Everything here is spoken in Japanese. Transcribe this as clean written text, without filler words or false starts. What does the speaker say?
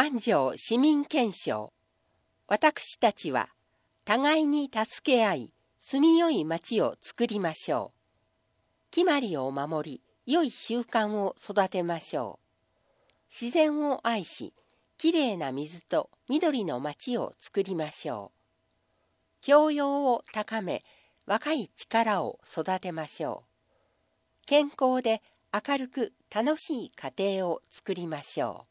安城市民憲章。私たちは互いに助け合い、住みよい町を作りましょう。決まりを守り、良い習慣を育てましょう。自然を愛し、きれいな水と緑の町を作りましょう。教養を高め、若い力を育てましょう。健康で明るく楽しい家庭を作りましょう。